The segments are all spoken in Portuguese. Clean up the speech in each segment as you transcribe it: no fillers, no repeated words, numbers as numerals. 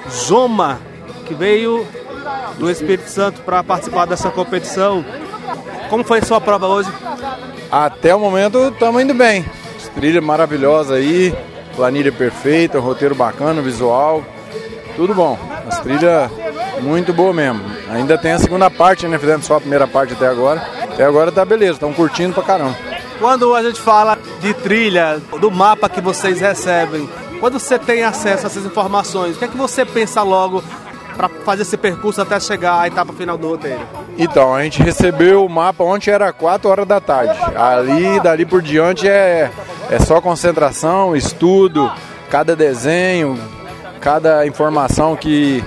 Joma, que veio do Espírito Santo para participar dessa competição. Como foi a sua prova hoje? Até o momento estamos indo bem. Trilha maravilhosa aí, planilha perfeita, roteiro bacana, visual, tudo bom. As trilhas muito boa mesmo. Ainda tem a segunda parte, né? Fizemos só a primeira parte até agora. Até agora tá beleza, estão curtindo pra caramba. Quando a gente fala de trilha, do mapa que vocês recebem, quando você tem acesso a essas informações, o que é que você pensa logo para fazer esse percurso até chegar à etapa final do roteiro? Então, a gente recebeu o mapa ontem, era 4 horas da tarde. Dali por diante é só concentração, estudo, cada desenho, cada informação que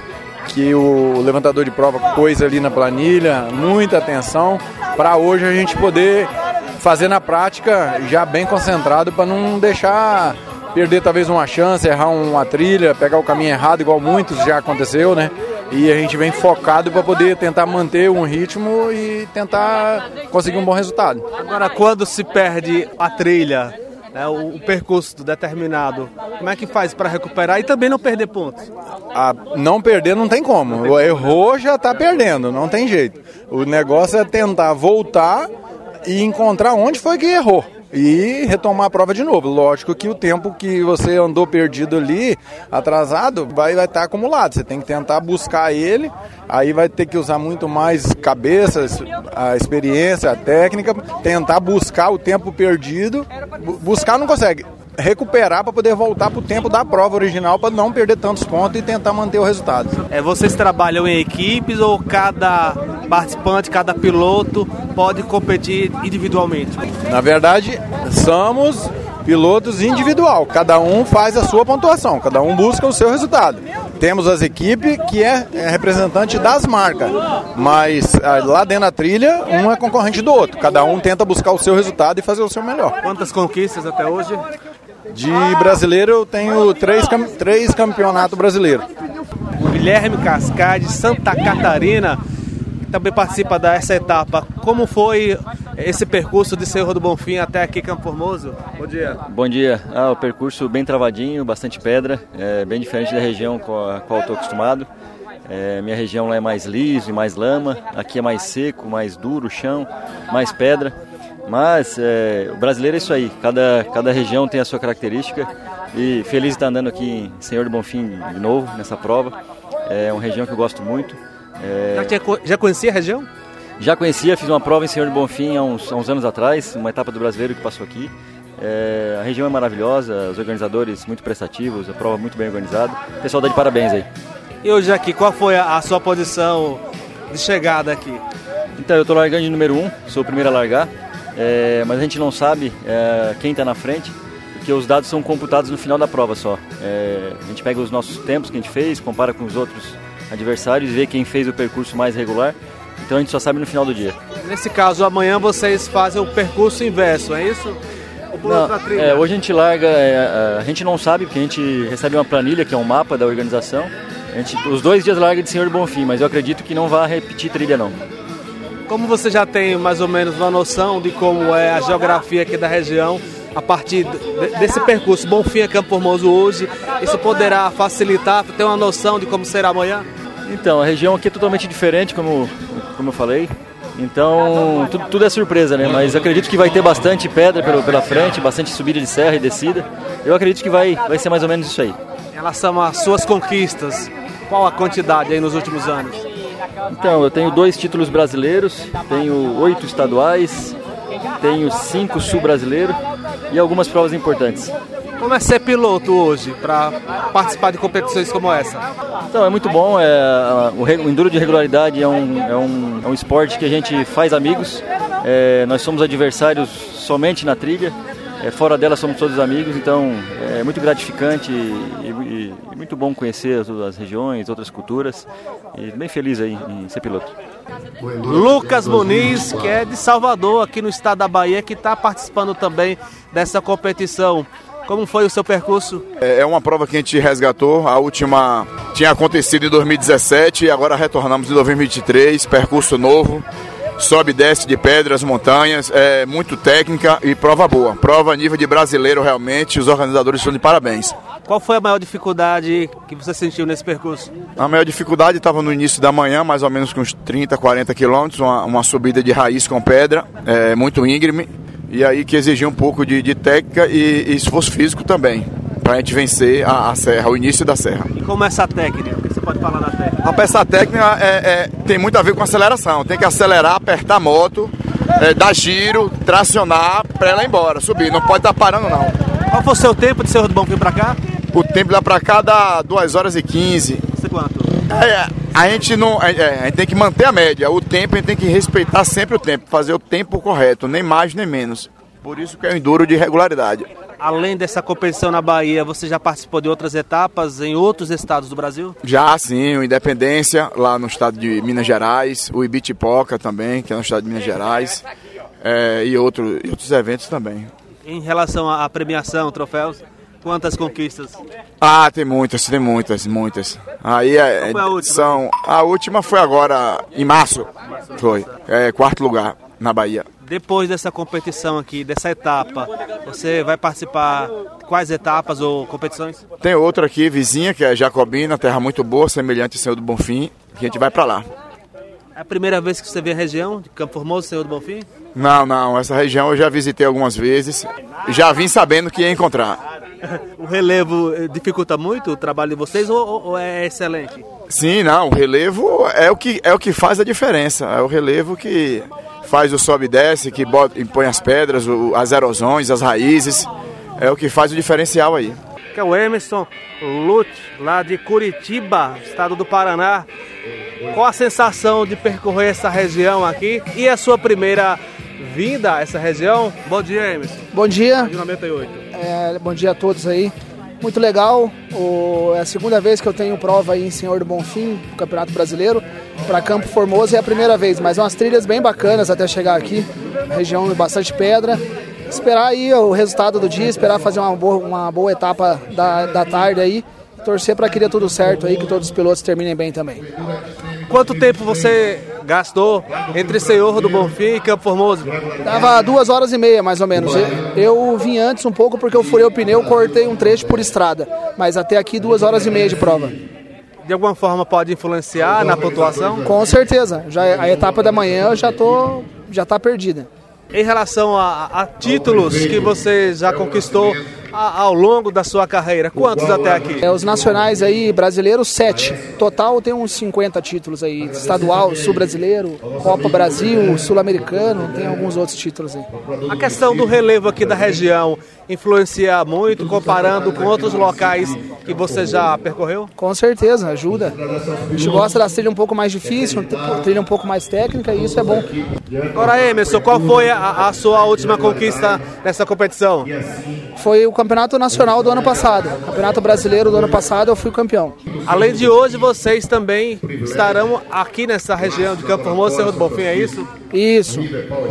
o levantador de prova pôs ali na planilha, muita atenção, para hoje a gente poder fazer na prática já bem concentrado para não deixar perder talvez uma chance, errar uma trilha, pegar o caminho errado, igual muitos já aconteceu, né? E a gente vem focado para poder tentar manter um ritmo e tentar conseguir um bom resultado. Agora, quando se perde a trilha, né, o percurso determinado, como é que faz para recuperar e também não perder pontos? Não perder não tem como. Errou, já está perdendo, não tem jeito. O negócio é tentar voltar e encontrar onde foi que errou e retomar a prova de novo. Lógico que o tempo que você andou perdido ali, atrasado, vai estar acumulado. Você tem que tentar buscar ele, aí vai ter que usar muito mais cabeça, a experiência, a técnica, tentar buscar o tempo perdido. Buscar não consegue. Recuperar para poder voltar para o tempo da prova original para não perder tantos pontos e tentar manter o resultado. Vocês trabalham em equipes ou cada participante, cada piloto pode competir individualmente? Na verdade, somos pilotos individual. Cada um faz a sua pontuação, cada um busca o seu resultado. Temos as equipes que é representante das marcas, mas lá dentro da trilha, um é concorrente do outro. Cada um tenta buscar o seu resultado e fazer o seu melhor. Quantas conquistas até hoje? De brasileiro eu tenho 3 campeonatos brasileiros. O Guilherme Cascade, Santa Catarina, também participa dessa etapa. Como foi esse percurso de Cerro do Bonfim até aqui, Campo Formoso? Bom dia. Bom dia. O percurso bem travadinho, bastante pedra, bem diferente da região com a qual eu estou acostumado. Minha região lá é mais liso e mais lama, aqui é mais seco, mais duro o chão, mais pedra. Mas o brasileiro é isso aí, cada região tem a sua característica e feliz de estar andando aqui em Senhor do Bonfim de novo, nessa prova. É uma região que eu gosto muito. Já conhecia a região? Já conhecia, fiz uma prova em Senhor do Bonfim há uns anos atrás, uma etapa do brasileiro que passou aqui. A região é maravilhosa, os organizadores muito prestativos, a prova muito bem organizada. O pessoal dá de parabéns aí. E hoje aqui, qual foi a sua posição de chegada aqui? Então, eu estou largando de número 1, sou o primeiro a largar. Mas a gente não sabe quem está na frente, porque os dados são computados no final da prova só. A gente pega os nossos tempos que a gente fez, compara com os outros adversários e vê quem fez o percurso mais regular, então a gente só sabe no final do dia. Nesse caso, amanhã vocês fazem o percurso inverso, é isso? Hoje a gente larga, a gente não sabe, porque a gente recebe uma planilha, que é um mapa da organização. Os 2 dias larga de Senhor do Bonfim, mas eu acredito que não vai repetir trilha não. Como você já tem mais ou menos uma noção de como é a geografia aqui da região, a partir desse percurso Bonfim a Campo Formoso hoje, isso poderá facilitar, ter uma noção de como será amanhã? Então, a região aqui é totalmente diferente, como eu falei, então tudo é surpresa, né? Mas acredito que vai ter bastante pedra pela frente, bastante subida de serra e descida. Eu acredito que vai ser mais ou menos isso aí. Em relação às suas conquistas, qual a quantidade aí nos últimos anos? Então, eu tenho 2 títulos brasileiros, tenho 8 estaduais, tenho 5 sul-brasileiros e algumas provas importantes. Como é ser piloto hoje para participar de competições como essa? Então, é muito bom, o enduro de regularidade é um esporte que a gente faz amigos, nós somos adversários somente na trilha, fora dela somos todos amigos, então é muito gratificante e muito bom conhecer as regiões, outras culturas e bem feliz aí em ser piloto. Lucas Muniz, que é de Salvador, aqui no estado da Bahia, que está participando também dessa competição. Como foi o seu percurso? É uma prova que a gente resgatou, a última tinha acontecido em 2017 e agora retornamos em 2023, percurso novo. sobe e desce de pedras, montanhas, é muito técnica e prova boa. Prova a nível de brasileiro realmente, os organizadores estão de parabéns. Qual foi a maior dificuldade que você sentiu nesse percurso? A maior dificuldade estava no início da manhã, mais ou menos com uns 30, 40 quilômetros, uma subida de raiz com pedra, muito íngreme, e aí que exigia um pouco de técnica e esforço físico também, para a gente vencer a serra, o início da serra. E como é essa técnica? O que você pode falar da técnica? Essa técnica tem muito a ver com aceleração, tem que acelerar, apertar a moto, dar giro, tracionar para ela ir embora, subir, não pode estar parando não. Qual foi o seu tempo de Senhor do Bonfim para cá? O tempo lá para cá dá 2 horas e 15. Você quanto? A gente tem que manter a média. O tempo a gente tem que respeitar sempre o tempo, fazer o tempo correto, nem mais nem menos. Por isso que é um enduro de regularidade. Além dessa competição na Bahia, você já participou de outras etapas em outros estados do Brasil? Já sim, o Independência, lá no estado de Minas Gerais, o Ibitipoca também, que é no estado de Minas Gerais, e outros eventos também. Em relação à premiação, troféus, quantas conquistas? Tem muitas. Aí Qual foi a última? A última foi agora, em março, foi, 4º lugar na Bahia. Depois dessa competição aqui, dessa etapa, você vai participar de quais etapas ou competições? Tem outra aqui, vizinha, que é Jacobina, terra muito boa, semelhante ao Senhor do Bonfim, que a gente vai para lá. É a primeira vez que você vem à região de Campo Formoso, Senhor do Bonfim? Não, essa região eu já visitei algumas vezes, já vim sabendo que ia encontrar. O relevo dificulta muito o trabalho de vocês ou é excelente? Sim, o relevo é o que faz a diferença, é o relevo que faz o sobe e desce, que impõe as pedras, as erosões, as raízes, é o que faz o diferencial aí. Que é o Emerson Lute, lá de Curitiba, estado do Paraná. Qual a sensação de percorrer essa região aqui e a sua primeira vinda a essa região? Bom dia, Emerson. Bom dia. 98. Bom dia a todos aí. Muito legal. É a segunda vez que eu tenho prova aí em Senhor do Bonfim, no Campeonato Brasileiro. Para Campo Formoso é a primeira vez, mas umas trilhas bem bacanas até chegar aqui. Região de bastante pedra. Esperar aí o resultado do dia, esperar fazer uma boa etapa da tarde aí. Torcer para que dê tudo certo aí, que todos os pilotos terminem bem também. Quanto tempo você gastou entre Senhor do Bonfim e Campo Formoso? Dava 2 horas e meia, mais ou menos. Eu vim antes um pouco porque eu furei o pneu, cortei um trecho por estrada. Mas até aqui 2 horas e meia de prova. De alguma forma pode influenciar na pontuação? Com certeza. A etapa da manhã já tá perdida. Em relação a títulos que você já conquistou ao longo da sua carreira, quantos até aqui? Os nacionais aí, brasileiros, 7. Total tem uns 50 títulos aí, estadual, sul-brasileiro, Copa Brasil, sul-americano, tem alguns outros títulos aí. A questão do relevo aqui da região influencia muito, comparando com outros locais que você já percorreu? Com certeza, ajuda. A gente gosta da trilha um pouco mais difícil, trilha um pouco mais técnica e isso é bom. Agora, Emerson, qual foi a sua última conquista nessa competição? Foi o Campeonato Nacional do ano passado. Campeonato Brasileiro do ano passado eu fui campeão. Além de hoje, vocês também estarão aqui nessa região de Campo Formoso, Senhor do Bonfim, é isso? Isso.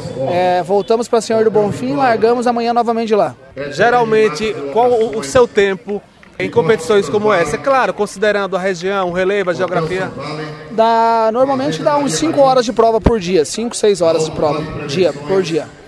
Voltamos para Senhor do Bonfim e largamos amanhã novamente de lá. Geralmente, qual o seu tempo em competições como essa? É claro, considerando a região, o relevo, a geografia. Normalmente dá uns 5 horas de prova por dia, 5, 6 horas de prova por dia.